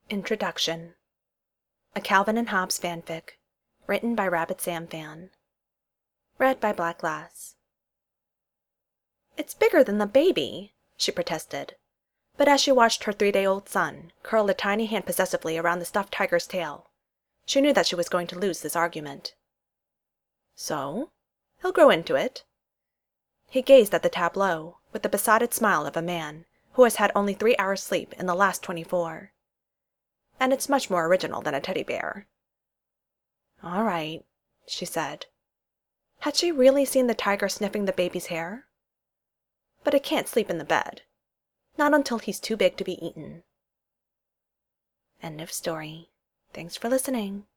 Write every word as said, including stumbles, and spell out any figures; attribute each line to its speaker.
Speaker 1: Introduction. A Calvin and Hobbes fanfic, written by Rabbit Sam Fan. Read by Black Lass. "It's bigger than the baby," she protested, but as she watched her three-day-old son curl a tiny hand possessively around the stuffed tiger's tail, she knew that she was going to lose this argument. So? He'll grow into it. He gazed at the tableau with the besotted smile of a man who has had only three hours sleep in the last twenty-four. And it's much more original than a teddy bear. "All right," she said. Had she really seen the tiger sniffing the baby's hair? But it can't sleep in the bed. Not until he's too big to be eaten. End of story. Thanks for listening.